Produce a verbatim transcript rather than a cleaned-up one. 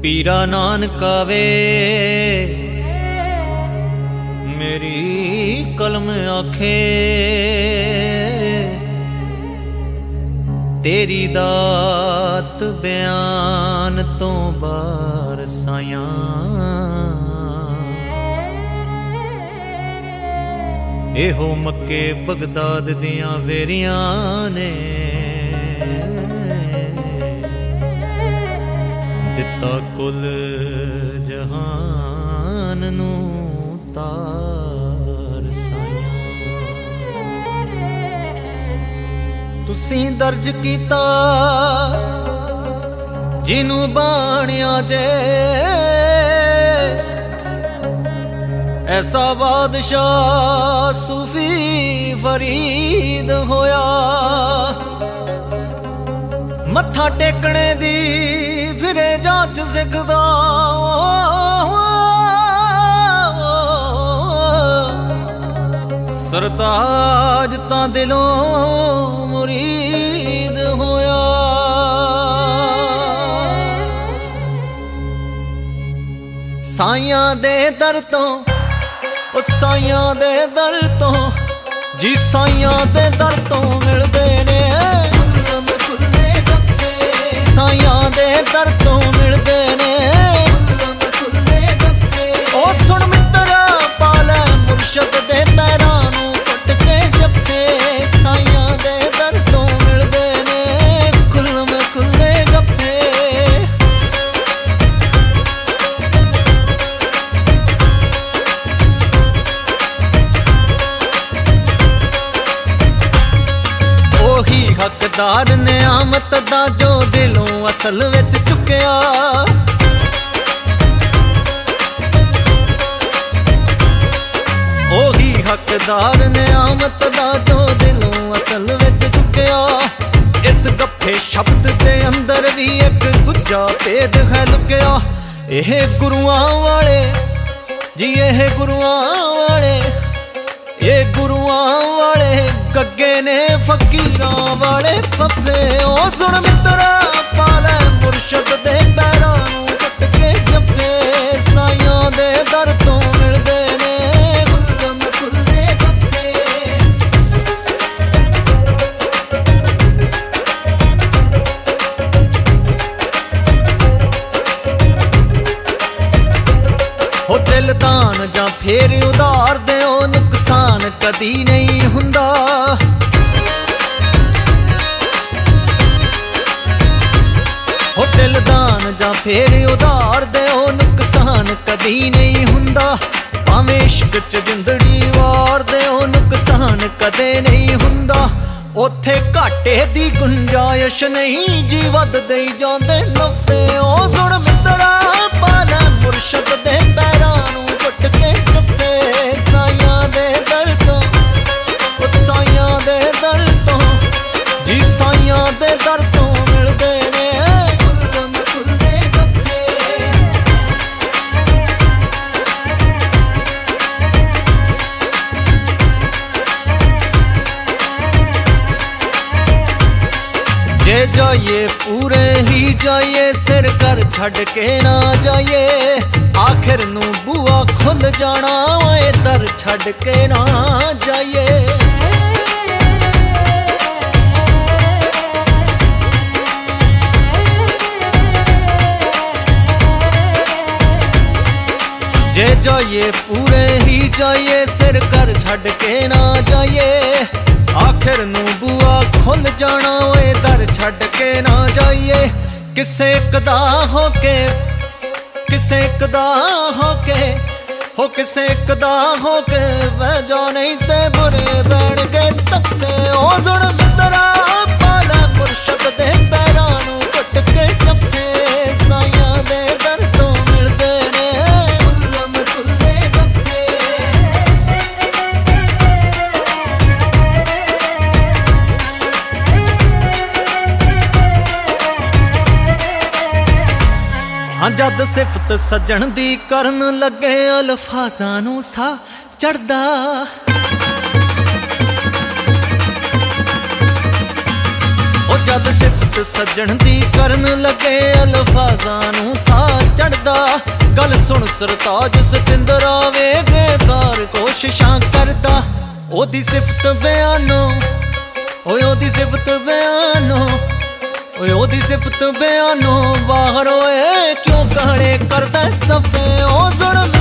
पीरा नानका वे मेरी कलम आखे तेरी दात बयान तो बार साया एहो मक्के बगदाद दियां वेरियां ने दिता कुल जहान नू तार साया तुसीं दर्ज कीता जिनू बाणिया जे ऐसा बादशाह सूफी फरीद होया मत्था टेकने दी फिरे जाच सिखदा सरताज तां दिलों मुरीद होया साइयां दे दर तो ओ साइयां दे दर तो जी साइयां दे दर तो मिलदे ने साइयां दे दर तो मिलदे ने ओ सुन मित्रा पाले मुर्शद दे पैरां नू कट के जप्पे साइयां दे दर तो मिलदे ने खुल्लम खुल्ले गप्पे हकदार नियामत दा जो दिलों असल विच चुकिया ओही हकदार नियामत दा जो दिलों असल विच चुकिया इस गप्फे शब्द दे अंदर भी एक गुज्जा भेद है लुकिया एह गुरुआं वाले जी एह गुरुआं वाले ये गुरुआं वाले गग्गे ने फकीरां वाले फफे ओ सुन मित्रा पाले मुर्शद दे पैरां नू कट के जप्पे साइयां दे दर तो मिलदे ने खुल्लम खुल्ले गप्पे हो दिल दान जां फेर उधार दे ओ नुकसान कदी नहीं हुंदा हो दिल दान जां फेर उधार दे ओ नुकसान कदी नहीं हुंदा भावें इश्क च जिंदड़ी वार दे ओ नुकसान कदे नहीं हुंदा ओथे घाटे दी गुंजाइश नहीं जी वध देई जांदे नफे ओ सुन मित्रा पाले मुर्शद दे पैरां नू घुट के जप्पे साइयां दे दर तो साइयां दे दर तो जी साइयां दे दर तो मिलदे ने खुल्लम खुल्ले गप्पे जे जाइए पूरे ही जाइए सिर कर छड़ के ना जाइए आखिर नू बुआ खुल जाना ओए दर छड़ के ना जाइए जे जाइए पूरे ही जाइए सिर कर छड़ के ना जाइए आखिर नू बुआ खुल जाना ओए दर छड़ के ना जाइए किसे कदा हो के किसे कदा हो के हो किसे कदा हो के वह जो नहीं ते बुरे बैठ के तपे ओ सुन मित्रा पाले मुर्शद दे पैरां नू कट के जप्पे साइयां दे दर तो मिलदे ने खुल्लम खुल्ले गप्पे हाँ जद सिफत सजन दी करन लगे अल्फाजां नू सा चढ़दा ओ जद सिफत सजन दी करन लगे अल्फाजां नू सा सरताज सतिंदरा वे बेकार कोशिशां करदा ओदी सिफत बयानो ओए ओदी सिफत बयानो ओए ओदी सिफत बयानो बाहर ओए क्यों कहड़े करदा सफे ओ जुल्म